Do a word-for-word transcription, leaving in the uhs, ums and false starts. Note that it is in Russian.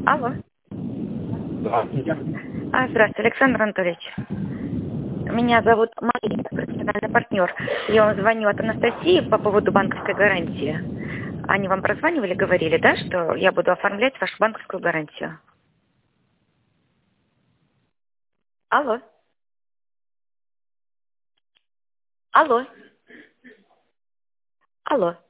Алло. Здравствуйте. А, здравствуйте, Александр Анатольевич. Меня зовут Мария, профессиональный партнер. Я вам звоню от Анастасии по поводу банковской гарантии. Они вам прозванивали, говорили, да, что я буду оформлять вашу банковскую гарантию? Алло. Алло. Алло.